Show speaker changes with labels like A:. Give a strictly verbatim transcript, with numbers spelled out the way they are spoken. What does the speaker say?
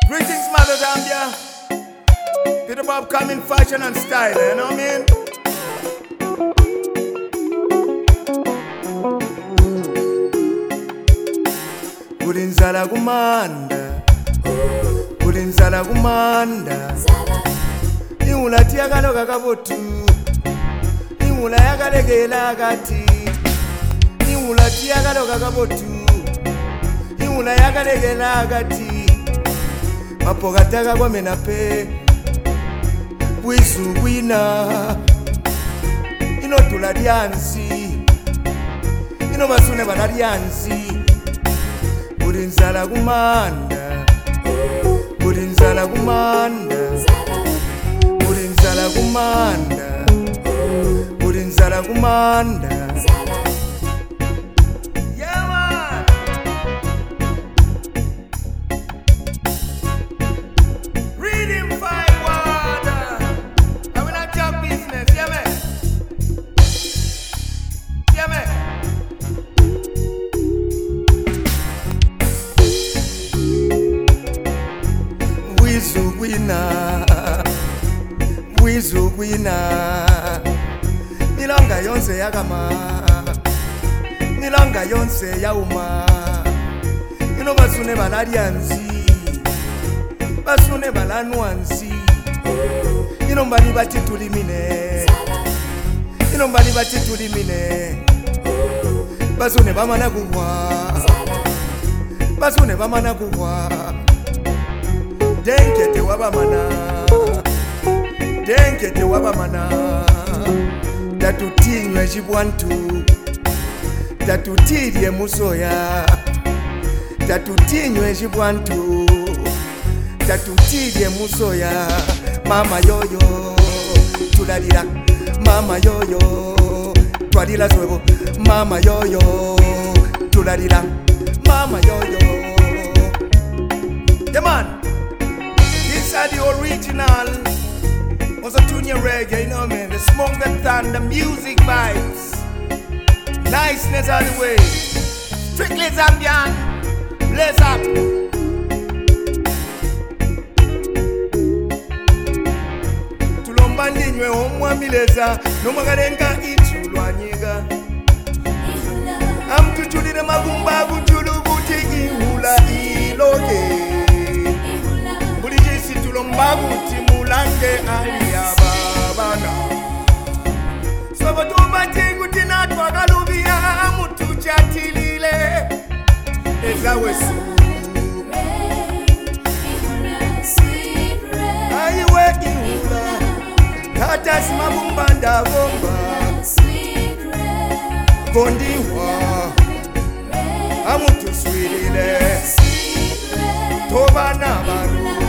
A: Greetings, Mother Zambia. Peter Bob come in fashion and style, you know what I mean? Kulinzala kumanda, kulinzala kumanda. Iula tiagalo kakabotu, iula yakalegela kati. Iula tiagalo kakabotu, iula yakalegela kati. Mapogataga kwa menape, wisu wina. Ino tuladiansi, ino basune baladiansi. Kulinzala kumanda, kulinzala kumanda, kulinzala kumanda, kulinzala kumanda. Yeah, man. Reading five water. I will not talk business. Yeah, man. Yeah, man. Wizukwina, wizukwina. Milanga yonse yakama, milanga yonse yauma. Ino basune baladianzi, basune balanwanzi. Ino mbali batitulimine, ino mbali batitulimine. Basune bamana kuwa, basune bamana kuwa. Denkete wabamana, denkete wabamana. Tatutinywe jibwantu, tatutilie musoya. Tatutinywe jibwantu, tatutilie musoya. Mama yoyo, tulalila. Mama yoyo, tulalila swebo. Mama yoyo, tulalila. Mama yoyo. Yeah, man. These are the original Mozatunya reggae, you know what I mean? The smoke, the thunder, the music vibes. Niceness all the way. Strictly Zambian. Blaze up. Tulombandinwe omwa mileza. Nomagarenga ichulwa nyiga. Amtuchulire magumba kuchulu kuti ihula iloge. Tulombabuti mulange aliyababana. Sobotu batingu tinatwa galubia mutu chatilile. Ezawe sure. Ayiwe ihula. Tatas mabumbanda bomba. Kondiwa. Amutu swilile. Toba na baru.